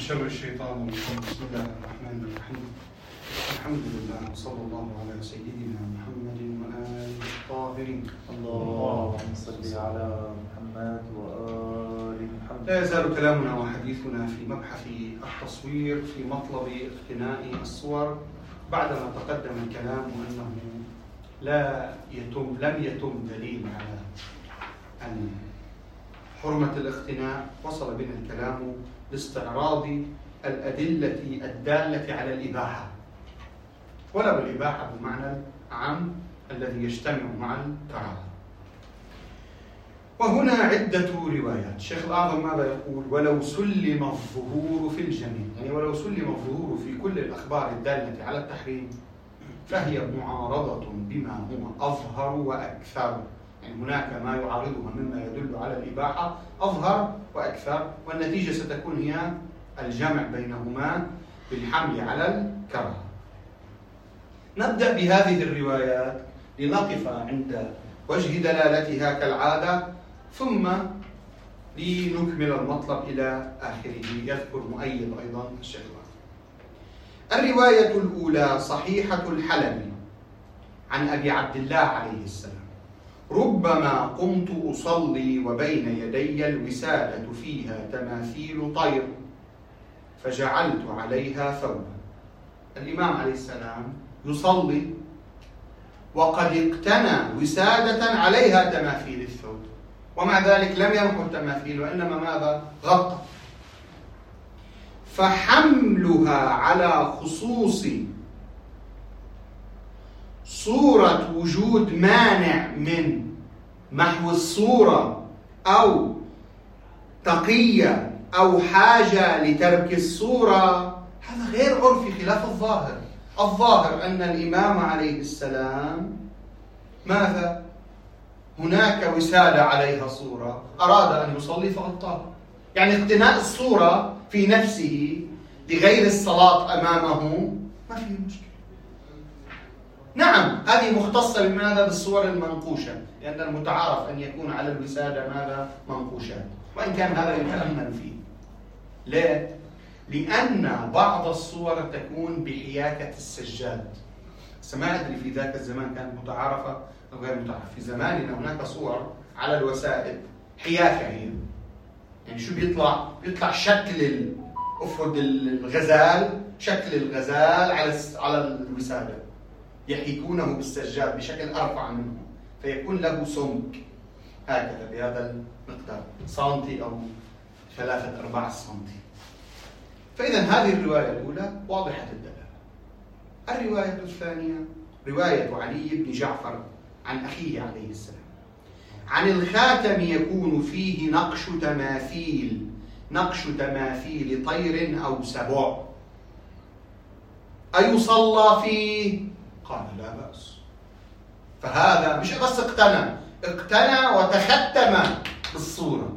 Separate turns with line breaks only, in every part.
شر الشيطان الرجيم. بسم الله الرحمن الرحيم. الحمد لله وصلى الله على سيدنا محمد وآله الطاهرين.
اللهم صل على محمد وآل محمد.
لا يزال كلامنا وحديثنا في مبحث التصوير في مطلب اقتناء الصور، بعدما تقدم الكلام أنه لم يتم دليل على أن حرمة الاقتناء. وصل بنا الكلام لاستعراض الأدلة الدالة على الإباحة، ولو الإباحة بمعنى العام الذي يجتمع مع الكراهة. وهنا عدة روايات. الشيخ الأعظم ماذا يقول؟ ولو سلم الظهور في الجميع، يعني ولو سلم الظهور في كل الأخبار الدالة على التحريم فهي معارضة بما هو أظهر وأكثر، يعني هناك ما يعارضها مما يدل على الإباحة أظهر وأكثر، والنتيجة ستكون هي الجمع بينهما بالحمل على الكراهة. نبدأ بهذه الروايات لنقف عند وجه دلالتها كالعادة، ثم لنكمل المطلب إلى آخره. يذكر مؤيد أيضا الشيخ. الرواية الأولى صحيحة الحلبي عن أبي عبد الله عليه السلام: ربما قمت أصلي وبين يدي الوسادة فيها تماثيل طير فجعلت عليها ثوبا. الإمام عليه السلام يصلي وقد اقتنى وسادة عليها تماثيل الثوب، ومع ذلك لم يمحو التماثيل وإنما ماذا؟ غطى. فحملها على خصوص صورة وجود مانع من محو الصورة أو تقية أو حاجة لترك الصورة، هذا غير عرفي خلاف الظاهر. الظاهر أن الإمام عليه السلام ماذا؟ هناك وسادة عليها صورة، أراد أن يصلي فغطاها، يعني اقتناء الصورة في نفسه لغير الصلاة أمامه ما فيه مشكلة. نعم، هذه مختصة بماذا؟ بالصور المنقوشة، لأن المتعارف أن يكون على الوسادة ماذا؟ منقوشات، وإن كان هذا يتأمل فيه. ليه؟ لأن بعض الصور تكون بحياكة السجاد. ما أدري في ذاك الزمان كانت متعارفة أو غير متعارفة. في زماننا هناك صور على الوسائد حياكة هي، يعني شو بيطلع؟ بيطلع شكل أفرد الغزال، شكل الغزال على الوسادة، يحيكونه بالسجاد بشكل أرفع منه، فيكون له سمك هكذا بهذا المقدار، سنتي أو 3/4 سنتي. فإذا هذه الرواية الأولى واضحة الدلالة. الرواية الثانية رواية علي بن جعفر عن أخيه عليه السلام: عن الخاتم يكون فيه نقش تماثيل طير أو سبع، أيصلى فيه؟ قال لا بأس. فهذا مش بس اقتنى وتختم بالصورة،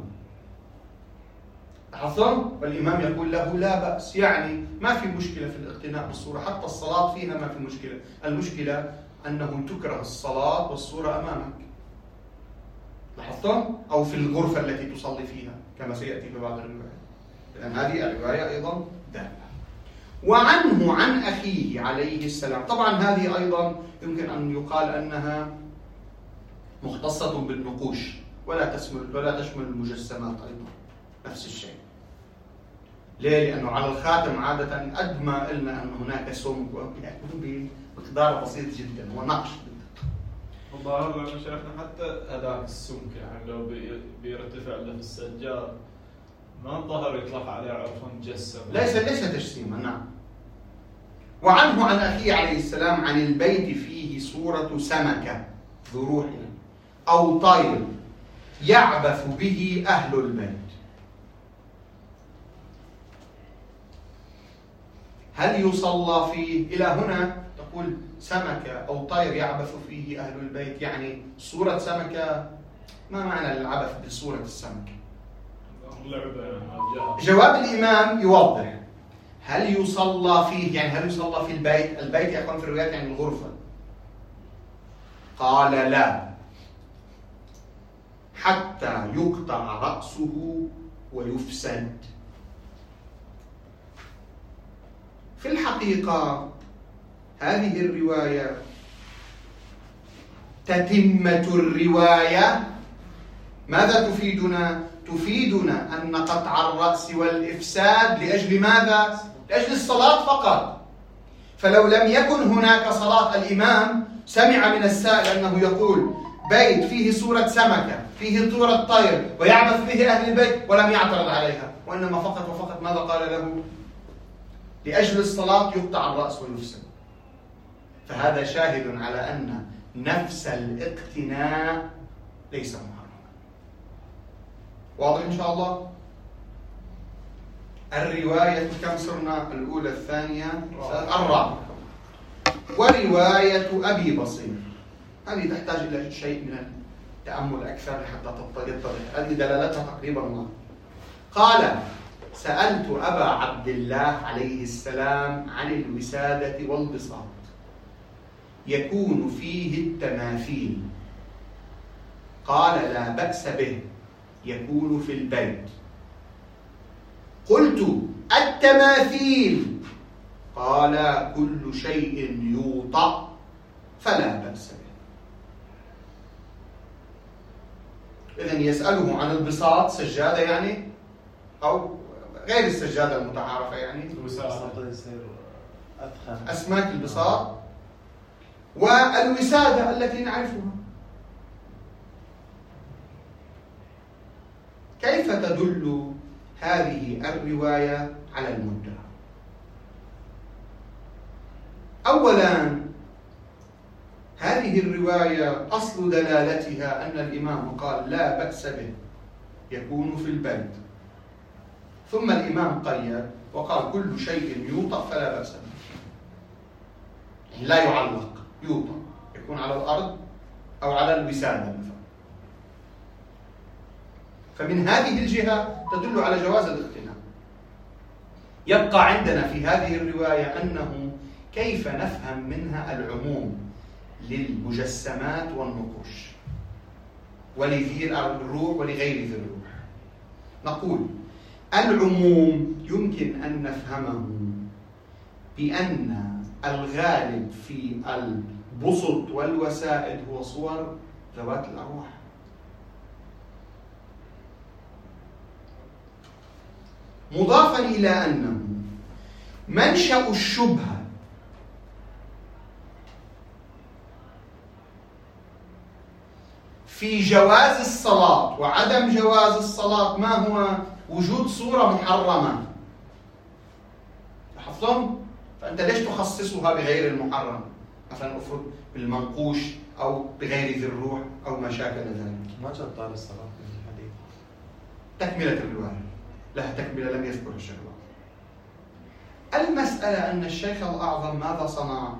لاحظتم؟ والإمام يقول له لا بأس، يعني ما في مشكلة في الاقتناء بالصورة، حتى الصلاة فيها ما في مشكلة. المشكلة أنه تكره الصلاة والصورة أمامك، لاحظتم؟ أو في الغرفة التي تصلي فيها كما سيأتي في بعض الروايات. لأن هذه الرواية أيضا دالة. وعنه عن أخيه عليه السلام، طبعا هذه أيضا يمكن أن يقال أنها مختصة بالنقوش ولا تشمل المجسمات أيضا، نفس الشيء. ليه؟ لأنه على الخاتم عادة قد ما قلنا أن هناك سمك يكون بمقدار بسيط جدا ونقش.
الظاهر لنا شيخنا حتى هذاك السمك، يعني لو بيرتفع له في السجاد ما ظهر يطلق عليه عرفا مجسم،
ليس تجسيما. نعم. وعنه عن أخيه عليه السلام: عن البيت فيه صورة سمكة ذو روح أو طير يعبث به أهل البيت. هل يصلى فيه؟ إلى هنا تقول سمكة أو طير يعبث فيه أهل البيت، يعني صورة سمكة. ما معنى العبث بصورة السمكة؟ جواب الإمام يوضح: هل يصلى فيه؟ يعني هل يصلى في البيت؟ البيت يا أخوان في الروايات يعني الغرفة. قال لا، حتى يقطع رأسه ويفسد. في الحقيقة هذه الرواية تتمة الرواية. ماذا تفيدنا؟ تفيدنا أن قطع الرأس والإفساد لأجل ماذا؟ لأجل الصلاة فقط. فلو لم يكن هناك صلاة، الإمام سمع من السائل أنه يقول بيت فيه صورة سمكة، فيه صورة طير، ويعبث به أهل البيت، ولم يعترض عليها، وإنما فقط وفقط ماذا قال له؟ لأجل الصلاة يقطع الرأس ويفسد. فهذا شاهد على أن نفس الاقتناء ليس محرما. واضح إن شاء الله؟ الرواية كم صرنا؟ الأولى، الثانية، الرابعة. ورواية أبي بصير هذه تحتاج إلى شيء من التأمل أكثر حتى تتضح. هذه دلالتها تقريبا واضحة. قال: سألت أبا عبد الله عليه السلام عن الوسادة والبساط يكون فيه التماثيل، قال: لا بأس به، يكون في البيت. قلت: التماثيل؟ قال: كل شيء يوطأ فلا بأس به. إذن يسأله عن البساط، سجادة يعني، أو غير السجادة المتعارفة يعني، أسماك البساط والوسادة التي نعرفها. كيف تدل هذه الرواية على المدعى؟ أولاً، هذه الرواية أصل دلالتها أن الإمام قال: لا بأس به، يكون في البيت. ثم الإمام قيد وقال: كل شيء يوطأ فلا بأس به، يعني لا يعلق، يوطأ، يكون على الأرض أو على الوسادة مثلا. فمن هذه الجهة تدل على جواز الاقتناء. يبقى عندنا في هذه الرواية أنه كيف نفهم منها العموم للمجسمات والنقوش ولذي الروح ولغير ذي الروح. نقول العموم يمكن أن نفهمه بأن الغالب في البسط والوسائد هو صور ذوات الأرواح. مضافا إلى أنه منشأ الشبهة في جواز الصلاة وعدم جواز الصلاة ما هو؟ وجود صورة محرمة. لاحظتم؟ فأنت ليش تخصصها بغير المحرم؟ مثلا أفرض بالمنقوش أو بغير ذي الروح أو ما شاكل ذلك.
ما جاء طال الصلاة في الحديث.
تكملة الرواية لها تكملة لم يذكر الشيخ الأعظم. المسألة أن الشيخ الأعظم ماذا صنع؟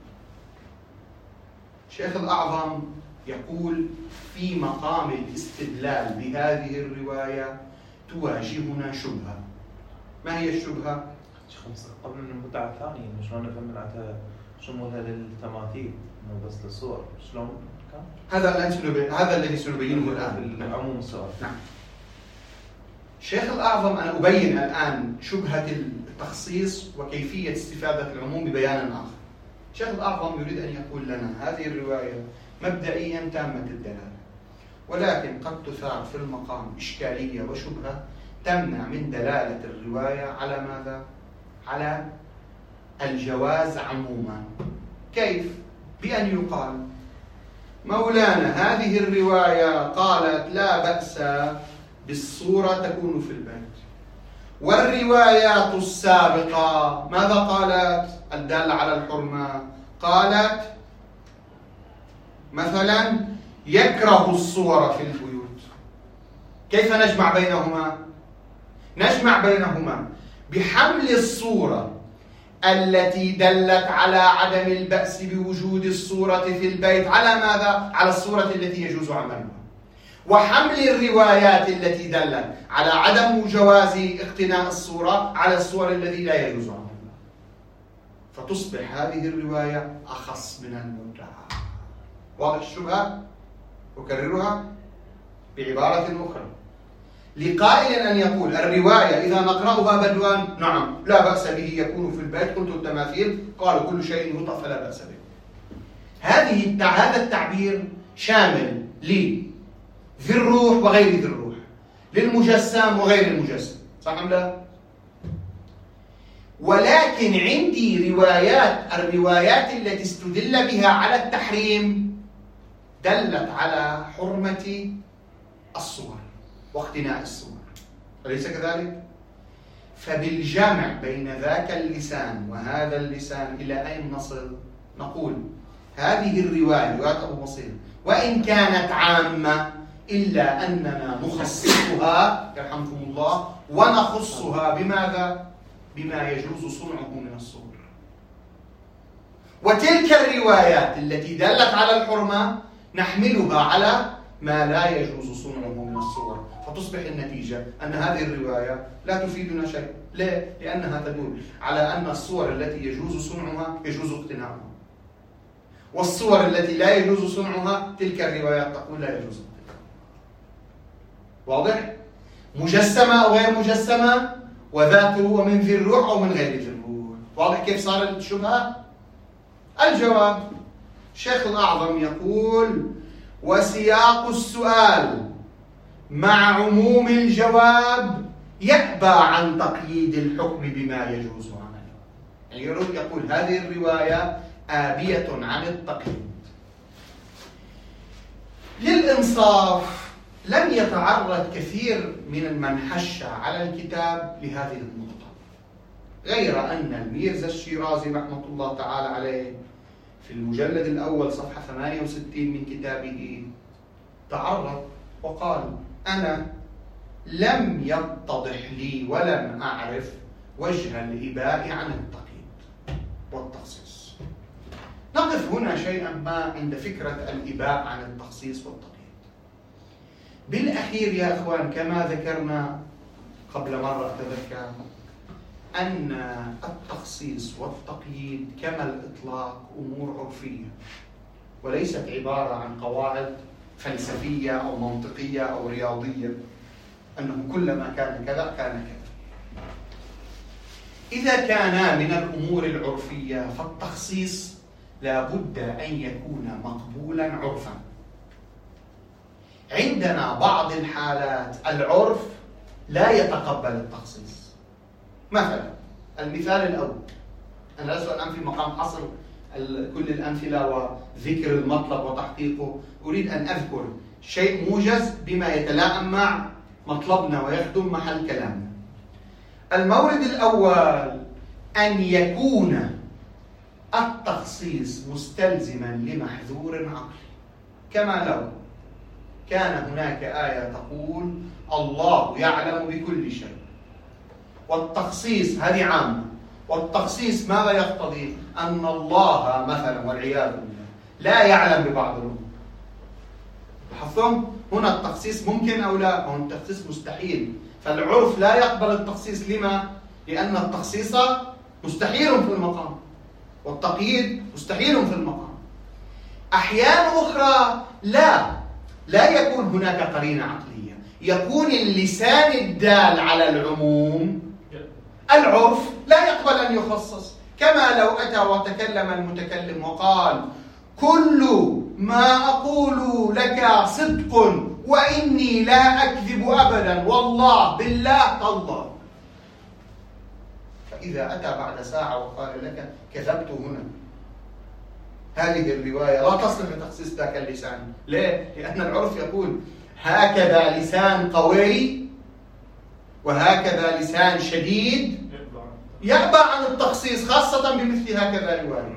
الشيخ الأعظم يقول في مقام الاستدلال بهذه الرواية تواجهنا شبهة. ما هي الشبهة؟
قبل من المتعة الثانية شلون نفهم معناتها شمولها للتماثيل مو بس للصور؟ شلون كان؟
هذا الذي سنبينه الآن
في عموم السؤال.
نعم. الشيخ الأعظم أنا أبين الآن شبهة التخصيص وكيفية استفادة العموم ببيان آخر. الشيخ الأعظم يريد أن يقول لنا هذه الرواية مبدئيا تامة الدلالة، ولكن قد تثار في المقام إشكالية وشبهة تمنع من دلالة الرواية على ماذا؟ على الجواز عموما. كيف؟ بأن يقال مولانا هذه الرواية قالت لا بأس بالصورة تكون في البيت، والروايات السابقة ماذا قالت؟ الدالة على الحرمة قالت مثلا يكره الصور في البيوت. كيف نجمع بينهما؟ نجمع بينهما بحمل الصورة التي دلت على عدم البأس بوجود الصورة في البيت على ماذا؟ على الصورة التي يجوز عملها، وحمل الروايات التي دلت على عدم جواز اقتناء الصورة على الصور التي لا يجوز عملها، فتصبح هذه الرواية أخص من المدعى. واضح الشبهة؟ أكررها بعبارة أخرى. لقائل أن يقول الرواية إذا نقرأها بدوان نعم لا بأس به يكون في البيت، قلت التماثيل قالوا كل شيء يطأ فلا بأس به. هذا التعبير شامل لذي الروح وغير ذي الروح، للمجسم وغير المجسم، صح أم لا؟ ولكن عندي الروايات التي استدل بها على التحريم دلت على حرمة الصور واقتناء الصور، أليس كذلك؟ فبالجمع بين ذاك اللسان وهذا اللسان إلى أين نصل؟ نقول هذه الرواية رواية أبو بصير وإن كانت عامة إلا أننا نخصصها يرحمكم الله ونخصها بماذا؟ بما يجوز صنعه من الصور. وتلك الروايات التي دلت على الحرمة نحملها على ما لا يجوز صنعه من الصور، فتصبح النتيجة أن هذه الرواية لا تفيدنا شيء. ليه؟ لأنها تدل على أن الصور التي يجوز صنعها يجوز اقتناؤها، والصور التي لا يجوز صنعها تلك الروايات تقول لا يجوز اقتناؤها. واضح؟ مجسمة أو غير مجسمة، وذاته ومن ذي الروح أو من غير ذي الروح. واضح كيف صار الشبهة؟ الجواب الشيخ الأعظم يقول وسياق السؤال مع عموم الجواب يأبى عن تقييد الحكم بما يجوز عمله. يعني يقول هذه الرواية آبية عن التقييد. للإنصاف لم يتعرض كثير من من حش على الكتاب لهذه النقطة، غير أن الميرزا الشيرازي رحمة الله تعالى عليه في المجلد الأول صفحة 68 من كتابه تعرض وقال أنا لم يتضح لي ولم أعرف وجه الإباء عن التقييد والتخصيص. نقف هنا شيئا ما عند فكرة الإباء عن التخصيص والتقييد. بالأخير يا أخوان كما ذكرنا قبل مرة أتذكر أن التخصيص والتقييد كما الإطلاق أمور عرفية وليست عبارة عن قواعد فلسفية أو منطقية أو رياضية أنه كلما كان كذا كان كذا. إذا كان من الأمور العرفية فالتخصيص لا بد أن يكون مقبولا عرفا. عندنا بعض الحالات العرف لا يتقبل التخصيص. مثلا المثال الأول، أنا لست الآن في مقام حصر كل الأمثلة وذكر المطلب وتحقيقه، أريد أن أذكر شيء موجز بما يتلائم مع مطلبنا ويخدم محل كلامنا. المورد الأول أن يكون التخصيص مستلزما لمحذور عقلي، كما لو كان هناك آية تقول الله يعلم بكل شيء، والتخصيص هذه عامة، والتخصيص ماذا يقتضي؟ أن الله مثلا والعياذ بالله لا يعلم ببعض الأمور. لاحظتم؟ هنا التخصيص ممكن أو لا؟ هنا التخصيص مستحيل، فالعرف لا يقبل التخصيص. لما؟ لأن التخصيص مستحيل في المقام والتقييد مستحيل في المقام. أحيان أخرى لا يكون هناك قرينة عقلية، يكون اللسان الدال على العموم العرف لا يقبل أن يخصص، كما لو أتى وتكلم المتكلم وقال كل ما أقول لك صدق وإني لا أكذب أبدا والله بالله تالله، فإذا أتى بعد ساعة وقال لك كذبت هنا، هذه الرواية لا تصلح لتخصيص ذاك اللسان. ليه؟ لأن العرف يقول هكذا لسان قوي وهكذا لسان شديد يأبى عن التخصيص، خاصة بمثل هكذا رواية.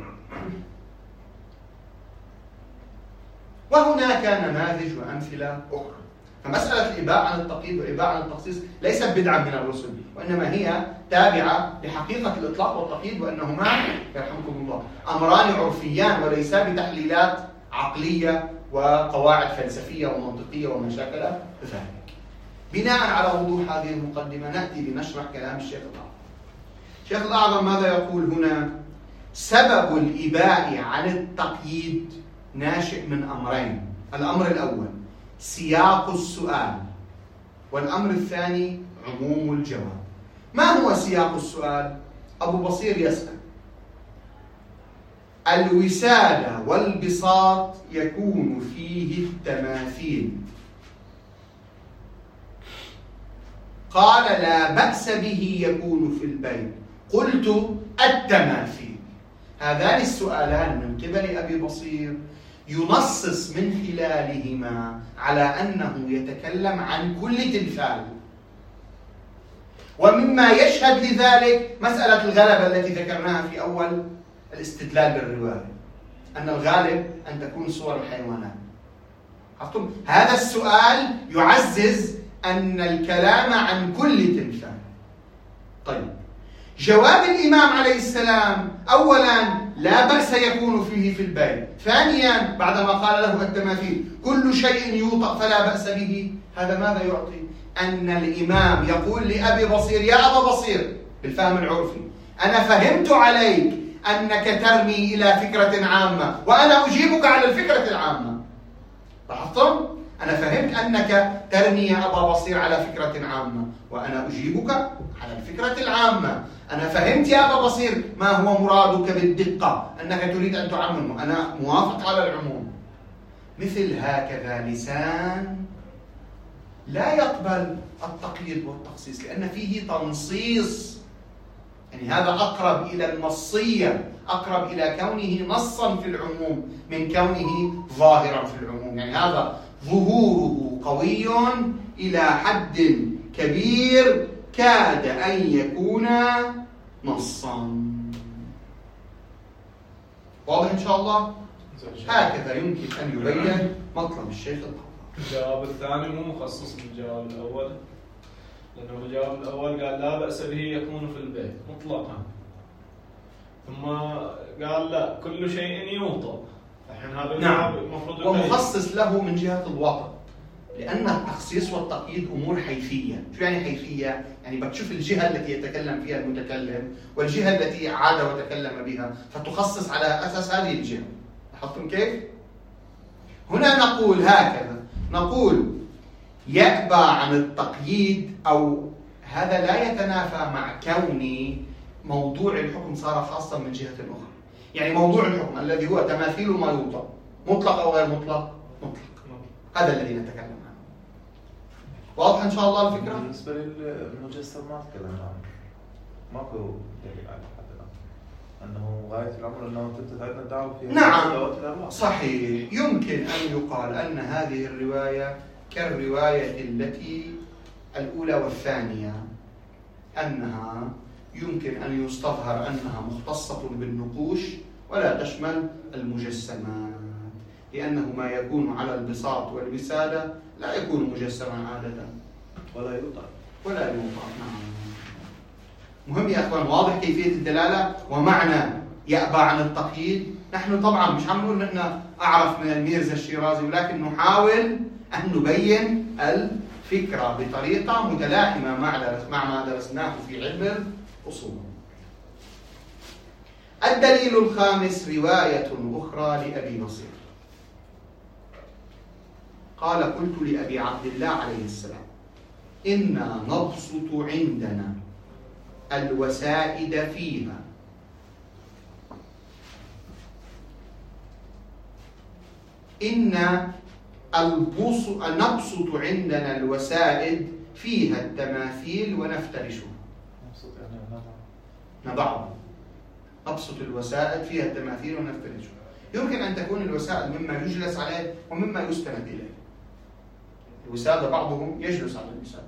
وهناك نماذج وأمثلة أخرى. فمسألة الإباء عن التقييد والإباء عن التخصيص ليست بدعة من الرسل، وإنما هي تابعة لحقيقة الإطلاق والتقييد، وأنهما يرحمكم الله أمران عرفيان وليسا بتحليلات عقلية وقواعد فلسفية ومنطقية وما شاكل ذلك. بناء على وضوح هذه المقدمة نأتي لنشرح كلام الشيخ الأعظم. الشيخ الأعظم ماذا يقول هنا؟ سبب الإباء عن التقييد ناشئ من أمرين. الأمر الأول سياق السؤال، والأمر الثاني عموم الجواب. ما هو سياق السؤال؟ أبو بصير يسأل: الوسادة والبساط يكون فيه التماثيل، قال لا بأس به يكون في البيت، قلت التماثيل. هذان السؤالان من قبل أبي بصير ينصص من خلالهما على أنه يتكلم عن كل تمثال. ومما يشهد لذلك مسألة الغلبة التي ذكرناها في أول الاستدلال بالرواية، أن الغالب أن تكون صور الحيوانات. هذا السؤال يعزز أن الكلام عن كل تمثال. طيب، جواب الإمام عليه السلام: أولا لا بأس يكون فيه في البيت، ثانيا بعدما قال له التماثيل كل شيء يوطأ فلا بأس به، هذا ماذا يعطي؟ أن الإمام يقول لأبي بصير: يا أبا بصير، بالفهم العرفي، أنا فهمت عليك أنك ترمي إلى فكرة عامة وأنا أجيبك على الفكرة العامة. لاحظتم؟ أنا فهمت أنك ترمي يا أبا بصير على فكرة عامة وأنا أجيبك على الفكرة العامة. أنا فهمت يا أبا بصير ما هو مرادك بالدقة، أنك تريد أن تعمم، أنا موافق على العموم. مثل هكذا لسان لا يقبل التقييد والتخصيص لأن فيه تنصيص، يعني هذا أقرب إلى النصية، أقرب إلى كونه نصا في العموم من كونه ظاهرا في العموم. يعني هذا ظهوره قوي إلى حد كبير كاد أن يكون نصا. واضح إن شاء الله؟ هكذا يمكن أن يبين مطلب الشيخ الطحاوي.
الجواب الثاني مو مخصص بالجواب الأول، لأنه الجواب الأول قال لا بأس به يكون في البيت مطلقا، ثم قال لا كل شيء يوطأ. الحين هذا
نعم،
المفروض
ومخصص له من جهة الوطأ، لأن التخصيص والتقييد أمور حيثية. شو يعني حيثية؟ يعني بتشوف الجهة التي يتكلم فيها المتكلم والجهة التي عاد وتكلم بها، فتخصص على أساس هذه الجهة. لاحظتم كيف؟ هنا نقول هكذا، نقول يأبى عن التقييد، أو هذا لا يتنافى مع كون موضوع الحكم صار خاصا من جهة أخرى. يعني موضوع الحكم الذي هو تماثيل ما يوطأ، مطلق أو غير مطلق؟ مطلق. هذا الذي نتكلم عنه. واضح إن شاء الله الفكرة؟
بالنسبة للمجسم ما تكلمنا عنه، ماكو دليل على حد الآن أنه غاية الأمر أنه تنتهي عندنا دعوة فيها.
نعم صحيح، يمكن أن يقال أن هذه الرواية كالرواية التي الأولى والثانية، أنها يمكن أن يستظهر أنها مختصة بالنقوش ولا تشمل المجسمات، لأنه ما يكون على البساط والوسادة لا يكون مجسما عادة
ولا يوطأ.
نعم. مهم يا أخوان، واضح كيفية الدلالة ومعنى يأبى عن التقييد. نحن طبعا مش عم نقول نحن أعرف من الميرزا الشيرازي، ولكن نحاول أن نبين الفكرة بطريقة متلائمة مع ما درسناه في علم الأصول. الدليل الخامس رواية أخرى لأبي بصير. قال: قلت لأبي عبد الله عليه السلام: إنا نبسط عندنا الوسائد فيها، نبسط عندنا الوسائد فيها التماثيل ونفترشها. نضعها، نبسط الوسائد فيها التماثيل ونفترشها. يمكن أن تكون الوسائد مما يجلس عليه ومما يستند إليه. الوسادة بعضهم يجلس على الوسادة،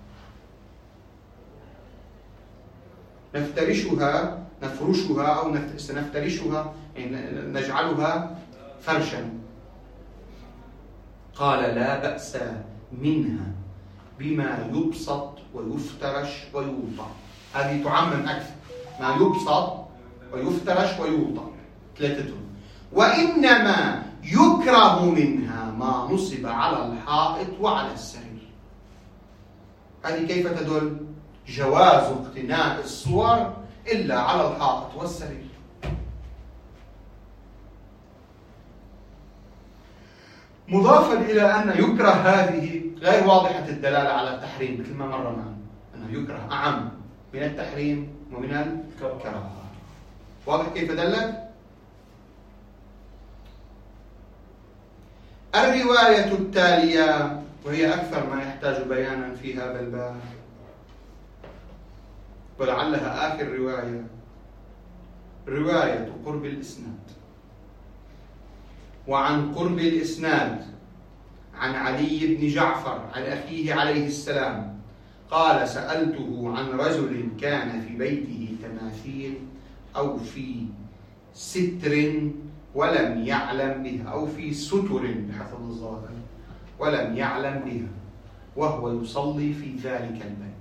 نفترشها، نفرشها أو سنفترشها، يعني نجعلها فرشا. قال: لا بأس منها بما يبسط ويفترش ويوطأ. هذه تعمم أكثر، ما يبسط ويفترش ويوطأ ثلاثتهم. وإنما يكره منها ما نصب على الحائط وعلى السرير. هذه كيف تدل؟ جواز اقتناء الصور إلا على الحائط والسرير. مضافا إلى أن يكره هذه غير واضحة الدلالة على التحريم مثل ما مر معنا، أنه يكره أعم من التحريم ومن الكراهة. واضح كيف دلت؟ الرواية التالية وهي أكثر ما يحتاج بيانا في هذا الباب ولعلها آخر رواية، رواية قرب الإسناد. وعن قرب الإسناد عن علي بن جعفر عن أخيه عليه السلام قال: سألته عن رجل كان في بيته تماثيل أو في ستر ولم يعلم بها، أو في ستر بحسب الظاهر ولم يعلم بها، وهو يصلي في ذلك البيت.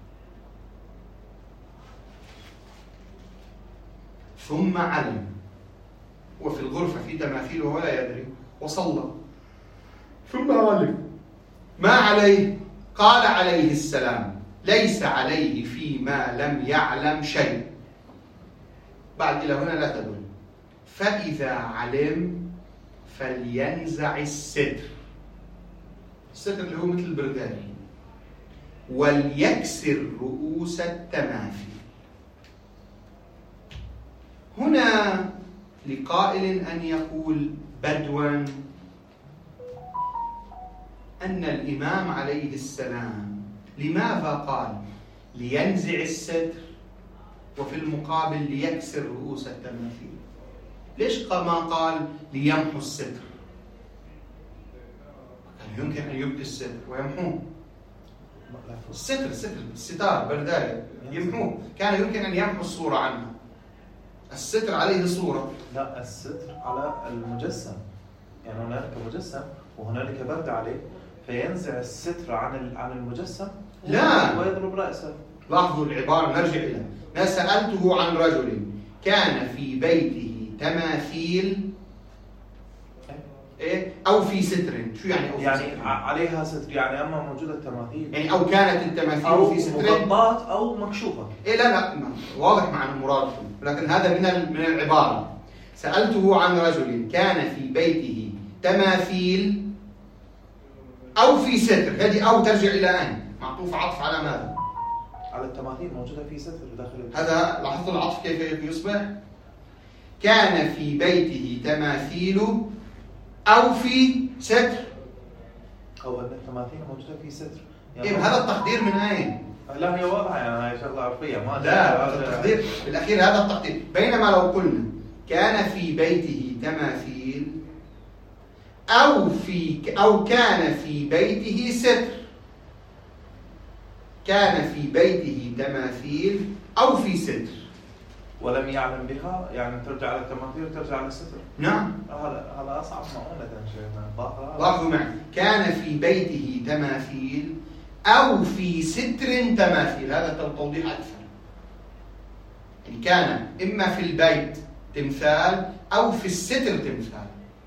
ثم علم وفي الغرفة في تماثيل وهو لا يدري وصلى، ثم علم ما عليه؟ قال عليه السلام: ليس عليه فيما لم يعلم شيء. بعد إلى هنا لا تدل. فإذا علم فلينزع الستر، الستر اللي هو مثل البرداني، وليكسر رؤوس التماثيل. هنا لقائل أن يقول بدوا أن الإمام عليه السلام لماذا قال لينزع الستر وفي المقابل ليكسر رؤوس التماثيل؟ ليش ما قال ليمحو الستر؟ كان يمكن أن يبقي الستر ويمحوه. الستار برداية يمحوه، كان يمكن أن يمحو الصورة عنه. الستر عليه صورة،
لا، الستر على المجسم، يعني هنالك مجسم وهنالك برد عليه، فينزع الستر عن المجسم
لا
ويضرب رأسه.
لاحظوا العبارة، نرجع إلى ما سألته عن رجل كان في بيته تماثيل إيه؟ أو في ستر. شو يعني أو في
يعني
ستر؟
عليها ستر، يعني أما موجودة التماثيل
يعني أو كانت التماثيل
أو
في ستر
مغطاة أو مكشوفة.
إيه لا واضح معنى مرادكم، لكن هذا من العبارة. سألته عن رجل كان في بيته تماثيل أو في ستر، هذه أو ترجع إلى أين؟ معطوف عطف على ماذا؟
على التماثيل موجودة في ستر داخل
هذا لاحظوا العطف كيف يصبح؟ كان في بيته تماثيل أو في ستر،
أو أن التماثيل موجودة في ستر. يعني
إيه هذا التقدير من أين؟
لا، هي واضحة، يعني هاي شغلة عرفية ما
لا، التقدير بالأخير هذا التقدير. بينما لو قلنا كان في بيته تماثيل أو كان في بيته ستر، كان في بيته تماثيل أو في ستر
ولم يعلم بها، يعني ترجع على التماثيل وترجع على الستر.
نعم،
هذا أصعب مؤونة شيخنا.
لاحظوا معي، كان في بيته تماثيل أو في ستر تماثيل، هذا توضيح أكثر. يعني كان إما في البيت تمثال أو في الستر تمثال.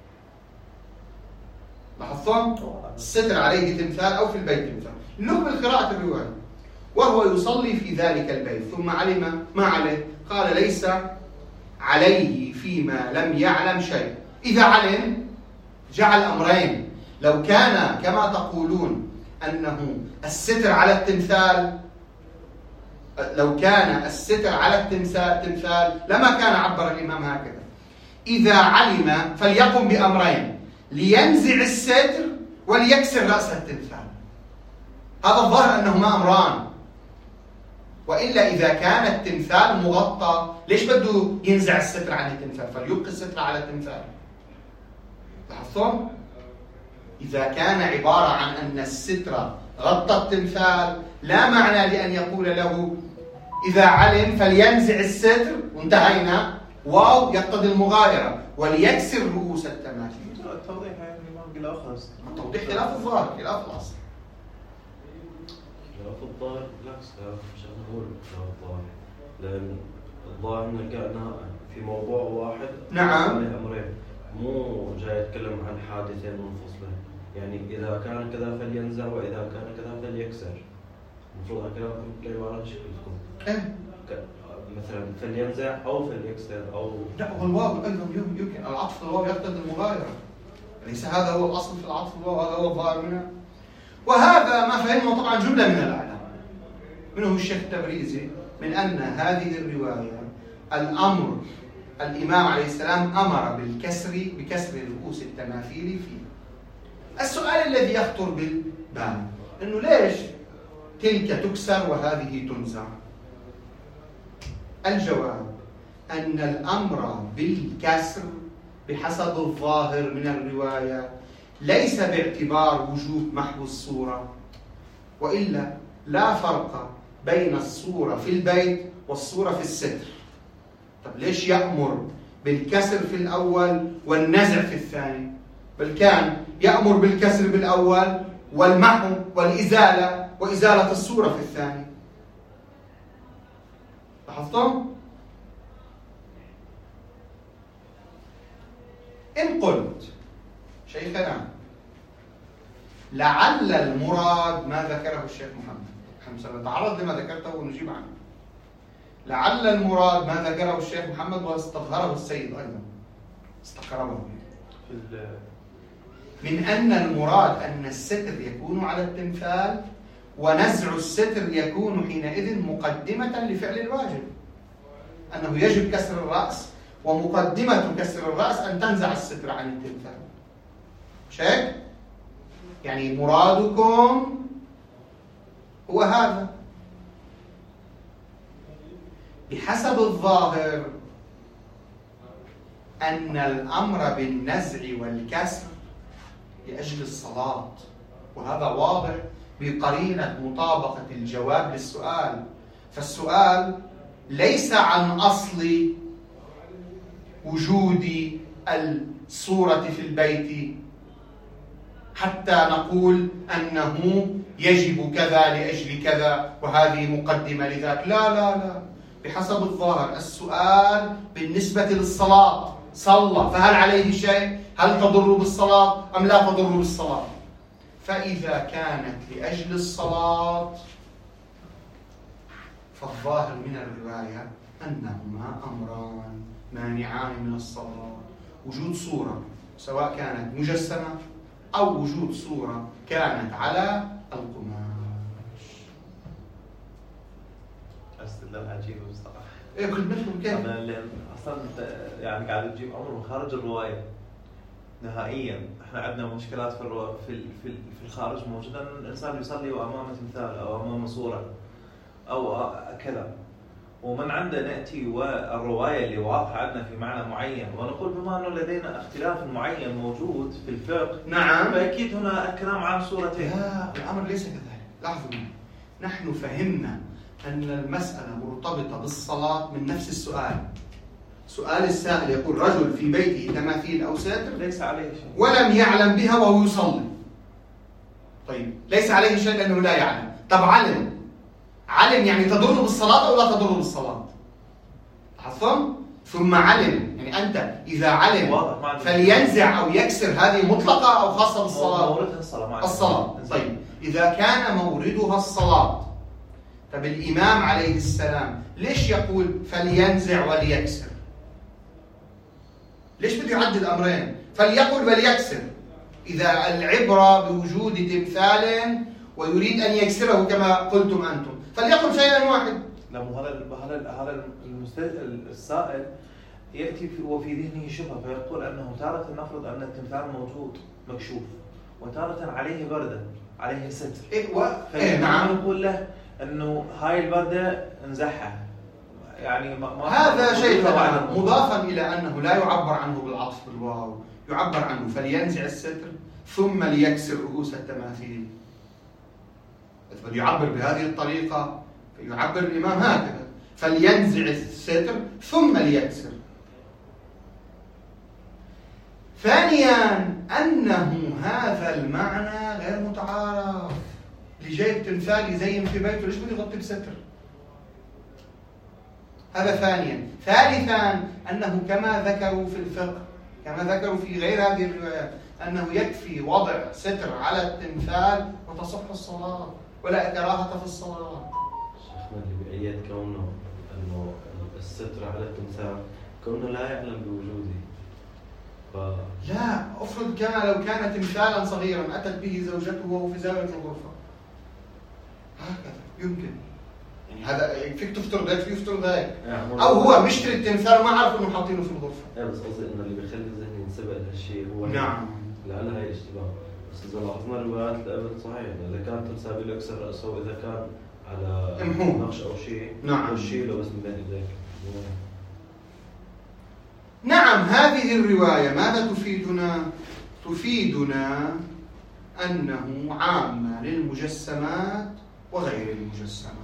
لاحظتم؟ الستر عليه تمثال أو في البيت تمثال. نكمل قراءة الرواية. وهو يصلي في ذلك البيت ثم علم ما عليه؟ قال: ليس عليه فيما لم يعلم شيء. إذا علم جعل أمرين: لو كان كما تقولون أنه الستر على التمثال، لو كان الستر على التمثال لما كان عبر الإمام هكذا. إذا علم فليقم بأمرين: لينزع الستر وليكسر رأس التمثال. هذا الظاهر أنهما أمران، وإلا إذا كان التمثال مغطى ليش بده ينزع الستر عن التمثال؟ فليبقي الستر على التمثال. لاحظتم؟ إذا كان عبارة عن أن الستر غطى التمثال لا معنى لأن يقول له إذا علم فلينزع الستر وانتهينا، واو يقتضي المغايرة، وليكسر رؤوس التماثيل.
التوضيح يعني ما بقي آخر.
التوضيح خلاف الظاهر، خلاف الأصل.
خلاف الظاهر بالعكس، مش نقول خلاف الظاهر، لأن الظاهر أنها في موضوع واحد
نعم
عليه أمرين، مو جاي يتكلم عن حادثين منفصلين. يعني إذا كان كذا فلينزع وإذا كان كذا فليكسر. المفروض هكذا العبارة شكل تكون مثلا فلينزع أو فليكسر أو
لا، والواو أيضا يمكن العطف الواو يقتضي المغايرة. أليس هذا هو الأصل في العطف وهذا هو الظاهر منها؟ وهذا ما فهمه طبعا جملة من الأعلام، منه الشيخ التبريزي، من أن هذه الرواية الأمر الإمام عليه السلام أمر بكسر رؤوس التماثيل فيه. السؤال الذي يخطر بالبال أنه ليش تلك تكسر وهذه تنزع؟ الجواب أن الأمر بالكسر بحسب الظاهر من الرواية ليس باعتبار وجوب محو الصورة، وإلا لا فرق بين الصورة في البيت والصورة في الستر. طب ليش يأمر بالكسر في الأول والنزع في الثاني؟ بل كان يأمر بالكسر بالأول والمحو والإزالة وإزالة الصورة في الثاني. لاحظتم؟ إن قلت شيخنا لعل المراد ما ذكره الشيخ محمد، نحن سنتعرض لما ذكرته ونجيب عنه. لعل المراد ما ذكره الشيخ محمد واستظهره السيد أيضا استقربه من أن المراد أن الستر يكون على التمثال ونزع الستر يكون حينئذ مقدمة لفعل الواجب، أنه يجب كسر الرأس ومقدمة كسر الرأس أن تنزع الستر عن التمثال. مش هيك؟ يعني مرادكم هو هذا. بحسب الظاهر أن الأمر بالنزع والكسر لأجل الصلاة، وهذا واضح بقرينة مطابقة الجواب للسؤال. فالسؤال ليس عن أصل وجود الصورة في البيت حتى نقول أنه يجب كذا لأجل كذا وهذه مقدمة لذاك. لا لا لا، بحسب الظاهر السؤال بالنسبة للصلاة، صلى فهل عليه شيء؟ هل تضر بالصلاة أم لا تضر بالصلاة؟ فإذا كانت لأجل الصلاة فالظاهر من الرواية أنهما أمران مانعان من الصلاة: وجود صورة سواء كانت مجسمة أو وجود صورة كانت على القماش.
استدلال عجيب بصراحة.
إيه كنت مثلهم كيف؟
أنا أصلاً يعني قاعد تجيب أمر من خارج الرواية نهائياً. إحنا عندنا مشكلات في الخارج موجودة، إن الإنسان يصلي وأمامه تمثال أو أمامه صورة أو كذا، ومن عنده نأتي والرواية اللي واضحة عندنا في معنى معين ونقول بما أنه لدينا اختلاف معين موجود في الفقه،
نعم،
فأكيد هنا الكلام عن صورتين.
لا، الأمر ليس كذلك. لاحظوا، نحن فهمنا أن المسألة مرتبطة بالصلاة من نفس السؤال. سؤال السائل يقول: رجل في بيته تماثيل أو ستر
ليس عليه شيء
ولم يعلم بها وهو يصلي. طيب ليس عليه شيء لأنه لا يعلم. طب علم يعني تضر بالصلاة أو لا تضر بالصلاة؟ لاحظتم؟ ثم علم، يعني أنت إذا علم فلينزع أو يكسر، هذه مطلقة أو خاصة بالصلاة؟
موردها
الصلاة. طيب إذا كان موردها الصلاة، طب الإمام عليه السلام ليش يقول فلينزع وليكسر؟ ليش بده يعدد أمرين؟ فليقل وليكسر إذا العبرة بوجود تمثال ويريد أن يكسره كما قلتم أنتم، فليقل شيئا واحد.
لما هذا السائل يأتي وفي ذهنه شبهة، فيقول أنه تارة نفرض أن التمثال موجود مكشوف، وتارة عليه بردة عليه ستر.
نعم،
نقول له أنه هاي البردة انزحها، يعني
هذا شيء طبعا مضافا إلى أنه لا يعبر عنه بالعطف بالواو، يعبر عنه فلينزع الستر ثم ليكسر رؤوس التماثيل. يعبر بهذه الطريقة، يعبر الإمام هكذا: فلينزع الستر ثم ليكسر. ثانيا أنه هذا المعنى غير متعارف. اللي جايب تمثال يزين في بيته ليش بده يغطي بستر؟ هذا ثانيا. ثالثا أنه كما ذكروا في الفقه، كما ذكروا في غير هذه الروايات، أنه يكفي وضع ستر على التمثال وتصح الصلاة ولا كراهة في الصلاة.
شيخنا اللي بأيد كونه أنه الستر على التمثال كونه لا يعلم بوجوده،
لا، افرض كما لو كان تمثالا صغيرا أتت به زوجته وهو في زاوية الغرفة، هكذا يمكن. يعني هذا فيك تفترض هيك، فيك تفترض هيك، أو هو مشتري التمثال وما عارف إنه حاطينه في الغرفة.
بس قصدي إنه اللي بيخلي الذهن ينسبق لهالشيء هو
نعم
لعل هاي الاشتباه. بس إذا لاحظنا الروايات الأبد صحيح، إذا كان تمثال بيكسر رأسه وإذا كان على نقش أو شيء،
نعم
والشيء له بس من بين إيديك.
نعم. هذه الرواية ماذا تفيدنا؟ تفيدنا أنه عامة للمجسمات وغير المجسمات.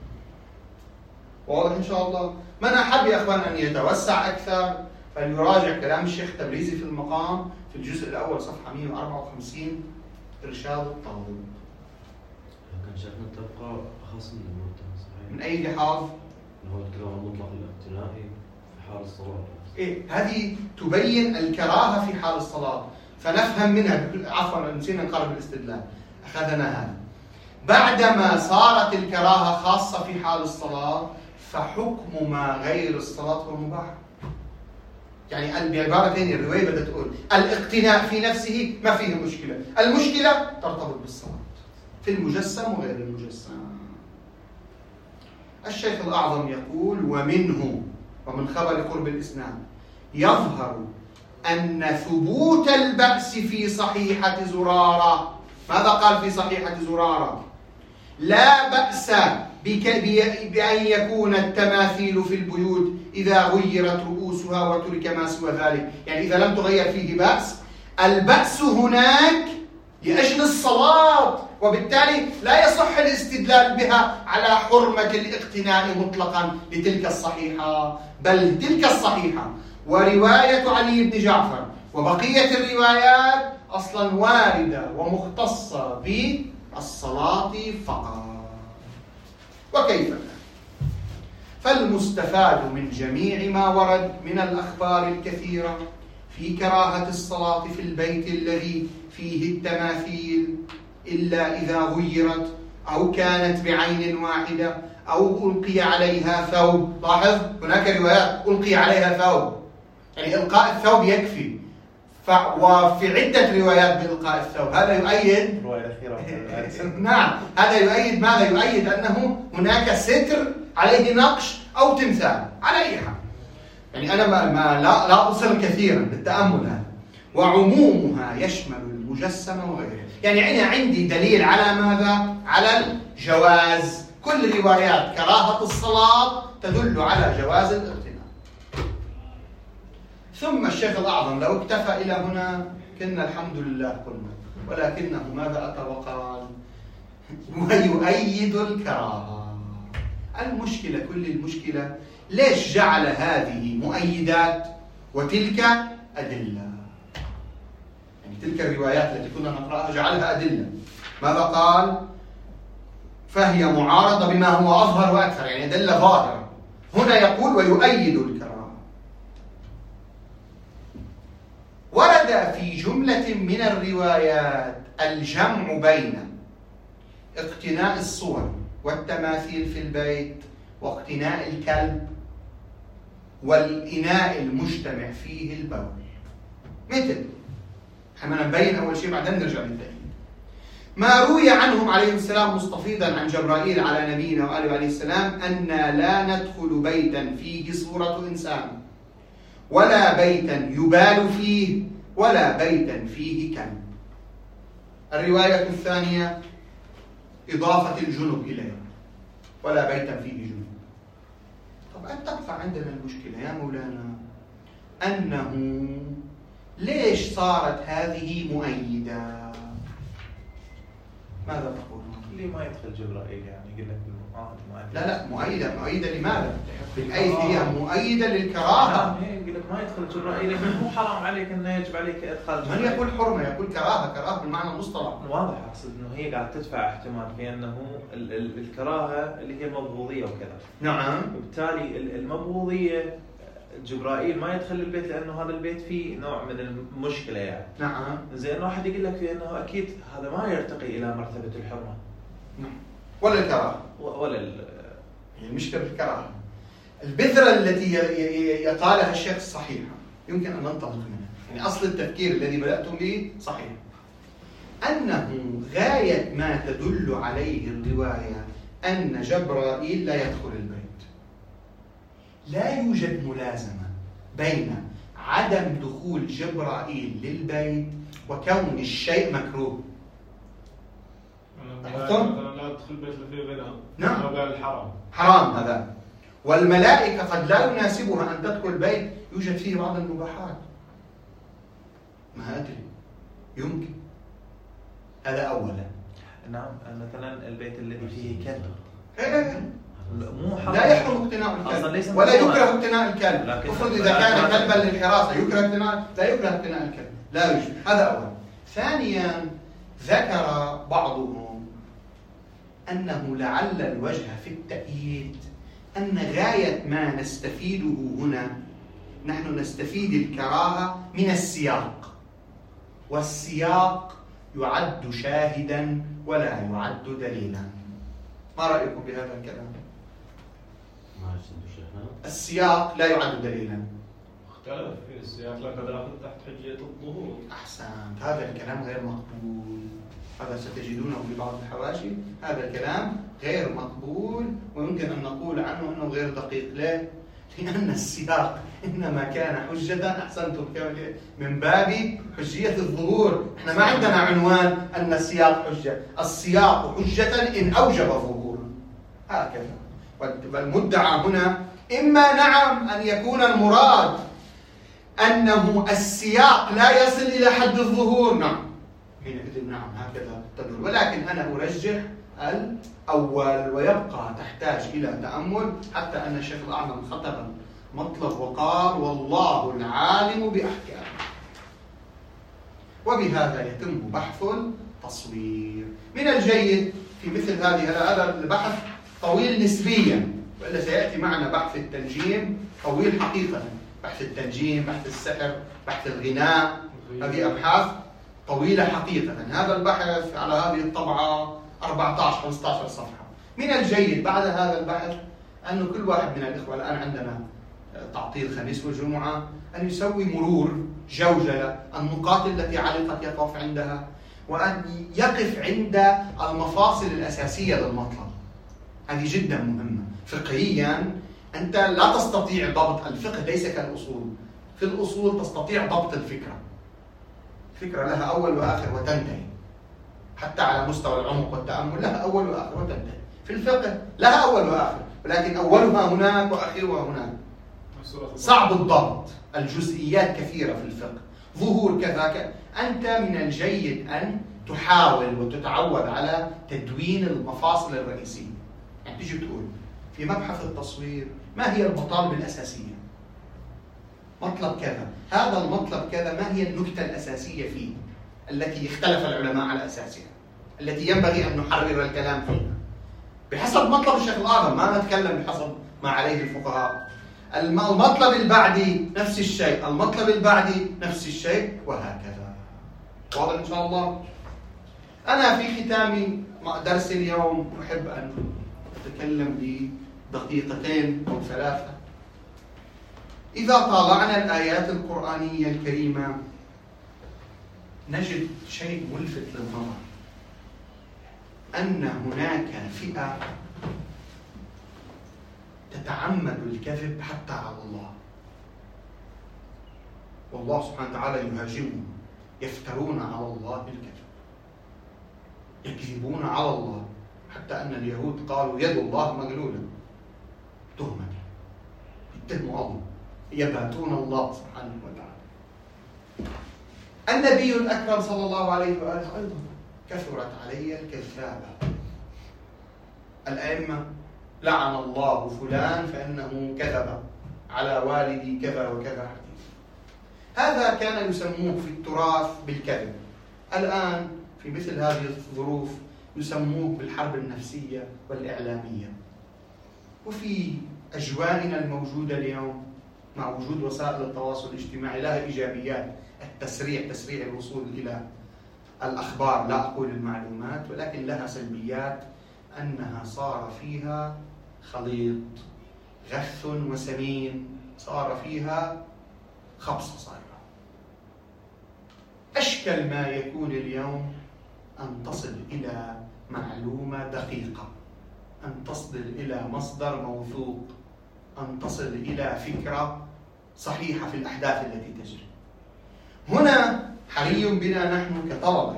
واضح إن شاء الله؟ من أحب يا أخوان أن يتوسع أكثر فليراجع كلام الشيخ تبريزي في المقام في الجزء الأول صفحة 154 إرشاد الطالب.
كان شيخنا تبقى أخص من المرتبة صحيح.
من أي لحاظ؟
هو الكلام المطلق الاقتنائي في حال الصلاة.
إيه، هذه تبين الكراهة في حال الصلاة، فنفهم منها. عفوا نسينا نقرب الاستدلال، أخذنا هذا. بعدما صارت الكراهة خاصة في حال الصلاة، فحكم ما غير الصلاة هو مباح. يعني بعبارة ثانية الرواية بدها تقول الاقتناء في نفسه ما فيه مشكلة، المشكلة ترتبط بالصلاة في المجسم وغير المجسم. الشيخ الأعظم يقول: ومن خبر قرب الإسناد يظهر أن ثبوت البأس في صحيحة زرارة. ماذا قال في صحيحة زرارة؟ لا بأس بأن يكون التماثيل في البيوت إذا غيرت رؤوسها وترك ما سوى ذلك. يعني إذا لم تغير فيه بأس، البأس هناك لأجل الصلاة، وبالتالي لا يصح الاستدلال بها على حرمة الاقتناء مطلقا لتلك الصحيحة، بل تلك الصحيحة ورواية علي بن جعفر وبقية الروايات أصلا واردة ومختصة بالصلاة فقط. وكيف؟ فالمستفاد من جميع ما ورد من الأخبار الكثيرة في كراهة الصلاة في البيت الذي فيه التماثيل إلا إذا غيرت أو كانت بعين واحدة أو ألقي عليها ثوب. لاحظ هناك روايات ألقي عليها ثوب، يعني إلقاء الثوب يكفي، وفي عدة روايات بإلقاء الثوب. هذا يؤيد نعم، هذا يؤيد ماذا؟ يؤيد أنه هناك ستر عليه نقش أو تمثال على أي حال. يعني أنا لا أصل كثيرا للتأمل هذا. وعمومها يشمل المجسم وغيره. يعني أنا عندي دليل على ماذا؟ على الجواز. كل روايات كراهة الصلاة تدل على جواز الاقتناء. ثم الشيخ الأعظم لو اكتفى إلى هنا كنا الحمد لله قلنا، ولكنه ماذا أتى وقال؟ ويؤيد الكراهة. المشكلة، كل المشكلة ليش جعل هذه مؤيدات وتلك أدلة؟ يعني تلك الروايات التي كنا نقرأها جعلها أدلة. ماذا قال؟ فهي معارضة بما هو أظهر وأكثر، يعني أدلة ظاهرة. هنا يقول ويؤيد الكراهة. ورد في جملة من الروايات الجمع بين اقتناء الصور والتماثيل في البيت واقتناء الكلب والإناء المجتمع فيه البول. مثل حنا نبين أول شيء بعدين نرجع للدليل. ما روي عنهم عليه السلام مستفيضا عن جبرائيل على نبينا وآله عليه السلام أن لا ندخل بيتا فيه صورة إنسان ولا بيتا يبال فيه ولا بيتا فيه كلب. الرواية الثانية إضافة الجنب إليه، ولا بيتا فيه جنب. طبعا تبقى عندنا المشكلة يا مولانا أنه ليش صارت هذه مؤيدة؟ ماذا تقولون؟
اللي ما يدخل جبرائيل يعني يقول لك
لا مؤيدة لماذا؟ بالأيد هي مؤيدة للكراهة.
يقول لك ما يدخل جبرائيل، مو حرام عليك انه يجب عليك ادخال جبرائيل.
من يقول حرمة؟ يقول كراهة بالمعنى المصطلح.
واضح، اقصد انه هي قاعد تدفع احتمال في انه الكراهة اللي هي المبغوضية وكذا.
نعم.
وبالتالي المبغوضية جبرائيل ما يدخل البيت لانه هذا البيت فيه نوع من المشكلة يعني.
نعم.
زين واحد يقول لك انه اكيد هذا ما يرتقي الى مرتبة الحرمة.
نعم. ولا الكراهة.
ولا
المشكلة بالكراهة. البذرة التي قالها الشيخ الصحيحة يمكن أن ننطلق منها. يعني أصل التفكير الذي بدأتم به صحيح، أنه غاية ما تدل عليه الرواية أن جبرائيل لا يدخل البيت. لا يوجد ملازمة بين عدم دخول جبرائيل للبيت وكون الشيء مكروه.
لا تدخل البيت اللي فيه غناء.
نعم.
قال الحرام.
حرام هذا. والملائكة قد لا يناسبها أن تدخل البيت، يوجد فيه بعض المباحات. ما أدري، يمكن. هذا أولا.
نعم، مثلا البيت الذي فيه كلب
مو حرام. لا يحرم اقتناء الكلب ولا يكره اقتناء الكلب. افرض إذا كان كلبا للحراسة يكره اقتناء، لا يكره اقتناء الكلب، لا يوجد. هذا أولا. ثانيا، ذكر بعضهم أنه لعل الوجه في التأييد أن غاية ما نستفيده هنا، نحن نستفيد الكراهة من السياق، والسياق يعد شاهدا ولا يعد دليلا. ما رأيكم بهذا الكلام؟ السياق لا يعد دليلا.
اختلف في السياق، لقد أخذ تحت حجية الظهور.
أحسنت، هذا الكلام غير مقبول. هذا ستجدونه في بعض الحواشي، هذا الكلام غير مقبول، ويمكن أن نقول عنه أنه غير دقيق. ليه؟ لأن السياق إنما كان حجة، أحسنتم، من باب حجية الظهور. إحنا ما عندنا عنوان أن السياق حجة، السياق حجة إن أوجب ظهور، هكذا. والمدعى هنا إما نعم أن يكون المراد أنه السياق لا يصل إلى حد الظهور، نعم، حينئذ نعم هكذا تدل، ولكن أنا أرجح الأول، ويبقى تحتاج إلى تأمل، حتى أن الشيخ الأعظم خطب مطلب وقال والله العالم بأحكامه. وبهذا يتم بحث التصوير. من الجيد في مثل هذا البحث طويل نسبيا، وإلا سيأتي معنا بحث التنجيم طويل حقيقة. بحث التنجيم، بحث السحر، بحث الغناء، هذه أبحاث طويلة حقيقة. هذا البحث على هذه الطبعة 14-15 صفحة. من الجيد بعد هذا البحث أن كل واحد من الإخوة، الآن عندنا تعطيل خميس وجمعة، أن يسوي مرور جوجلة النقاط التي علقت يقف عندها، وأن يقف عند المفاصل الأساسية للمطلب. هذه جدا مهمة. فقهيا أنت لا تستطيع ضبط الفقه، ليس كالأصول. في الأصول تستطيع ضبط الفكرة. الفكرة لها أول وآخر وتنتهي، حتى على مستوى العمق والتأمل لها أول وآخر وتنتهي. في الفقه لها أول وآخر، ولكن أولها هناك وآخرها هناك. صعب الضبط، الجزئيات كثيرة في الفقه، ظهور كذا. أنت من الجيد أن تحاول وتتعود على تدوين المفاصل الرئيسية. يعني تيجي تقول في مبحث التصوير ما هي المطالب الأساسية؟ مطلب كذا، هذا المطلب كذا، ما هي النكتة الأساسية فيه التي اختلف العلماء على أساسها، التي ينبغي أن نحرر الكلام فيها بحسب مطلب الشيخ الأعظم، ما نتكلم بحسب ما عليه الفقهاء. المطلب البعدي نفس الشيء، المطلب البعدي نفس الشيء، وهكذا. واضح إن شاء الله؟ أنا في ختام درس اليوم أحب أن أتكلم بدقيقتين أو 3. إذا طالعنا الآيات القرآنية الكريمة نجد شيء ملفت للنظر، أن هناك فئة تتعمد الكذب حتى على الله، والله سبحانه وتعالى يهاجمهم، يفترون على الله بالكذب، يكذبون على الله، حتى أن اليهود قالوا يد الله مغلولة، تهمة، يتهموا الله، يبهتون الله سبحانه وتعالى. النبي الأكرم صلى الله عليه وآله أيضا كثرت علي الكذابة. الأئمة لعن الله فلان فإنه كذب على والدي كذا وكذا حديث. هذا كان يسموه في التراث بالكذب. الآن في مثل هذه الظروف يسموه بالحرب النفسية والإعلامية. وفي أجوائنا الموجودة اليوم مع وجود وسائل التواصل الاجتماعي لها إيجابيات، تسريع الوصول إلى الأخبار، لا أقول المعلومات، ولكن لها سلبيات، أنها صار فيها خليط، غث وسمين، صار فيها خبصة صايرة. أشكل ما يكون اليوم أن تصل إلى معلومة دقيقة، أن تصل إلى مصدر موثوق، أن تصل إلى فكرة صحيحة في الأحداث التي تجري. هنا حري بنا نحن كطلبة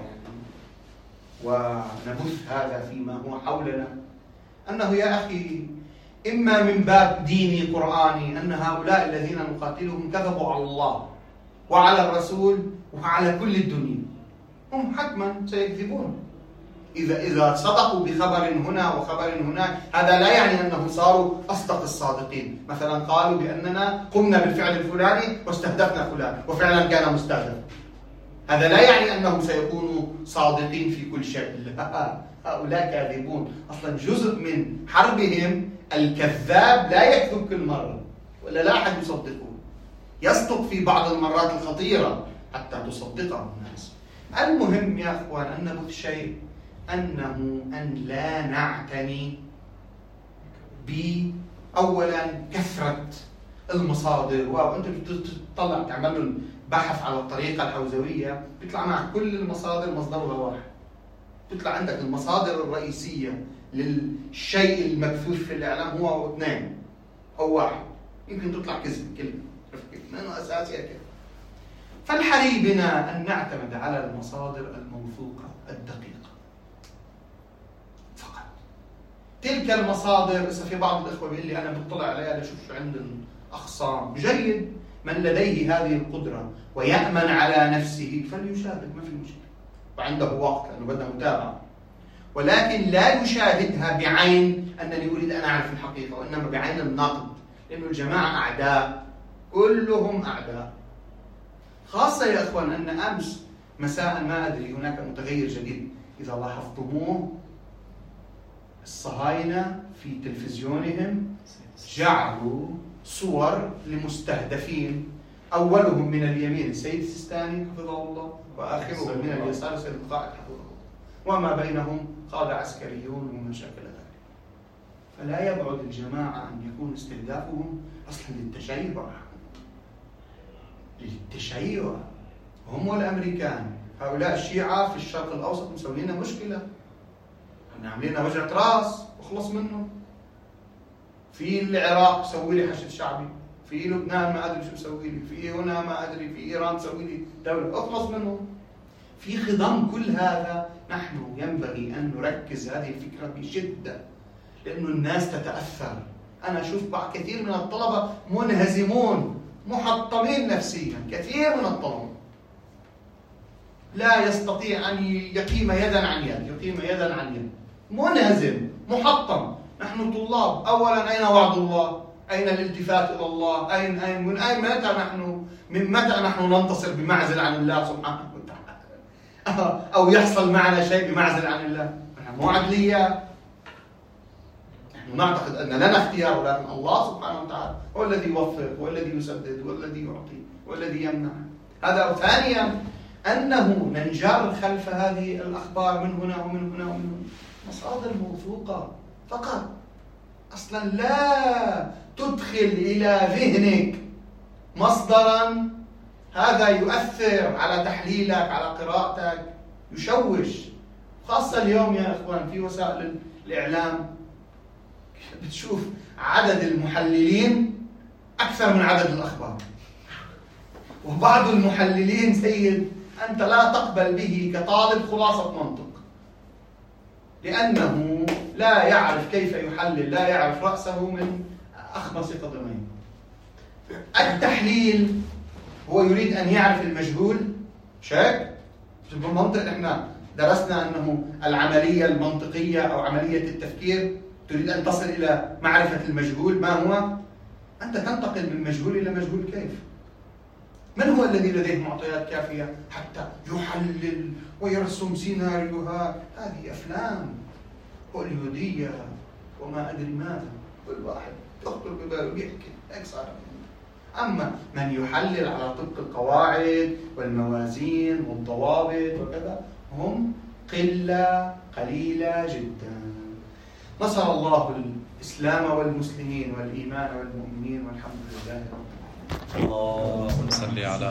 ونبث هذا فيما هو حولنا، أنه يا أخي إما من باب ديني قرآني أن هؤلاء الذين نقاتلهم كذبوا على الله وعلى الرسول وعلى كل الدنيا، هم حتما سيكذبون. إذا صدقوا بخبر هنا وخبر هناك، هذا لا يعني أنهم صاروا أصدق الصادقين. مثلا قالوا بأننا قمنا بالفعل الفلاني واستهدفنا فلان وفعلا كان مستهدف، هذا لا يعني أنهم سيكونوا صادقين في كل شيء، لا، هؤلاء كاذبون. أصلا جزء من حربهم الكذاب لا يكذب كل مرة ولا لا أحد يصدقه، يصدق في بعض المرات الخطيرة حتى تصدقه الناس. المهم يا أخوان أن نبث شيء، أنه أن لا نعتني بأولا كثرة المصادر. وأنت تطلع تعمل بحث على الطريقة الحوزوية بيطلع معك كل المصادر مصدرها واحد، بيطلع عندك المصادر الرئيسية للشيء المبثوث في الإعلام هو 2 أو 1، يمكن تطلع كذب كلمة لأنه أساسية كده. فالحري بنا أن نعتمد على المصادر الموثوقة الدقيقة فقط. تلك المصادر، إذا في بعض الإخوة بيقول لي أنا بطلع عليها لشوف شو عند الأخصام، جيد، من لديه هذه القدرة ويأمن على نفسه فليشاهد، ما في مشكلة، وعنده وقت لأنه بدنا متابعة، ولكن لا يشاهدها بعين أنني أريد أن أعرف الحقيقة، وإنما بعين النقد، لأنه الجماعة أعداء، كلهم أعداء. خاصة يا أخوان أن أمس مساء ما أدري هناك متغير جديد إذا لاحظتموه، الصهاينة في تلفزيونهم جعلوا صور لمستهدفين، أولهم من اليمين السيد السيستاني حفظه الله، وآخرهم من اليسار السيد القائد حفظه الله، وما بينهم قادة عسكريون وما شابه ذلك. فلا يبعد الجماعة أن يكون استهدافهم أصلا للتشيع هم والأمريكان. هؤلاء الشيعة في الشرق الأوسط مسوي لنا مشكلة، احنا عاملين وجعة راس وخلص منه. في العراق سوي لي حشد شعبي، في لبنان ما أدري شو سوي لي، في هنا ما أدري، في إيران سوي لي دولة، أخلص منه. في خضم كل هذا نحن ينبغي أن نركز هذه الفكرة بشدة، لأنه الناس تتأثر. أنا أشوف كثير من الطلبة منهزمون محطمين نفسيا، كثير من الطلبة لا يستطيع أن يقيم يدا عن يد، منهزم محطم. نحن طلاب، أولا أين وعد الله؟ أين الالتفات إلى الله؟ من متى نحن ننتصر بمعزل عن الله سبحانه وتعالى؟ أو يحصل معنا شيء بمعزل عن الله؟ نحن مو عدلية، نحن نعتقد أن لنا اختيار، ولكن الله سبحانه وتعالى هو الذي يوفق والذي يسدد والذي يعطي والذي يمنع. هذا. ثانيا أنه ننجر خلف هذه الأخبار من هنا ومن هنا ومن هنا، مصادر موثوقة فقط. أصلا لا تدخل إلى ذهنك مصدرا هذا يؤثر على تحليلك، على قراءتك، يشوش. خاصة اليوم يا إخوان في وسائل الإعلام بتشوف عدد المحللين أكثر من عدد الأخبار، وبعض المحللين سيد أنت لا تقبل به كطالب خلاصة منطق، لأنه لا يعرف كيف يحلل، لا يعرف رأسه من أخمص قدمين. التحليل هو يريد أن يعرف المجهول. شك بالمنطق احنا درسنا أنه العملية المنطقية أو عملية التفكير تريد أن تصل إلى معرفة المجهول. ما هو؟ أنت تنتقل من مجهول إلى مجهول كيف؟ من هو الذي لديه معطيات كافية حتى يحلل ويرسم سيناريوهات؟ هذه أفلام هوليودية وما أدري ماذا، كل واحد يخطر بباله ويحكي هيك صار. أما من يحلل على طبق القواعد والموازين والضوابط وكذا هم قليلة جدا. نصر الله الإسلام والمسلمين والإيمان والمؤمنين، والحمد لله رب العالمين.
اللهم صل على